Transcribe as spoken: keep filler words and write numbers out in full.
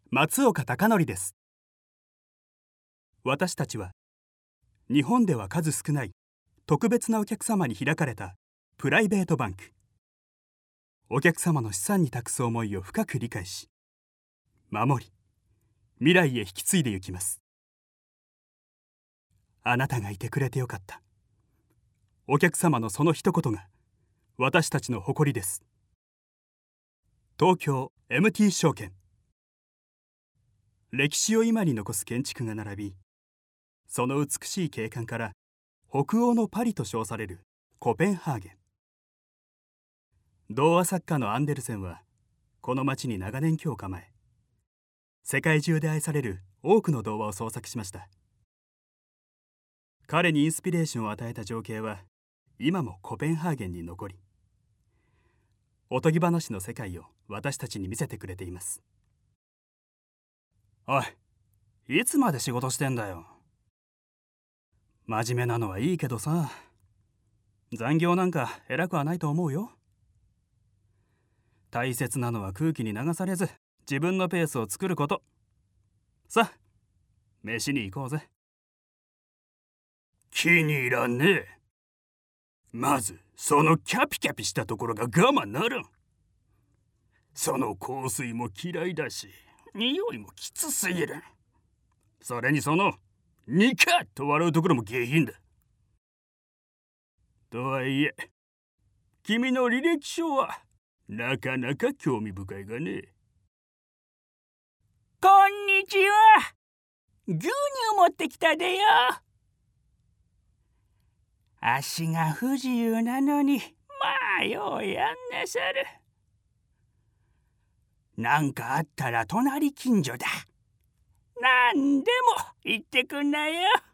松岡貴則です。私たちは日本では数少ない特別なお客様に開かれたプライベートバンク。お客様の資産に託す思いを深く理解し、守り、未来へ引き継いでゆきます。あなたがいてくれてよかった。お客様のその一言が私たちの誇りです。東京 エムティー 証券。歴史を今に残す建築が並び、その美しい景観から北欧のパリと称されるコペンハーゲン。童話作家のアンデルセンはこの町に長年居を構え、世界中で愛される多くの童話を創作しました。彼にインスピレーションを与えた情景は今もコペンハーゲンに残り、おとぎ話の世界を私たちに見せてくれています。おい、いつまで仕事してんだよ。真面目なのはいいけどさ、残業なんか偉くはないと思うよ。大切なのは空気に流されず自分のペースを作ること。さあ、飯に行こうぜ。気に入らんねえ。まずそのキャピキャピしたところが我慢ならん。その香水も嫌いだし、匂いもきつすぎる。それにそのニカッと笑うところも下品だ。とはいえ、君の履歴書はなかなか興味深いがね。 こんにちは。牛乳持ってきたでよ。足が不自由なのに、まあようやんなさる。なんかあったら隣近所だ。なんでも言ってくんなよ。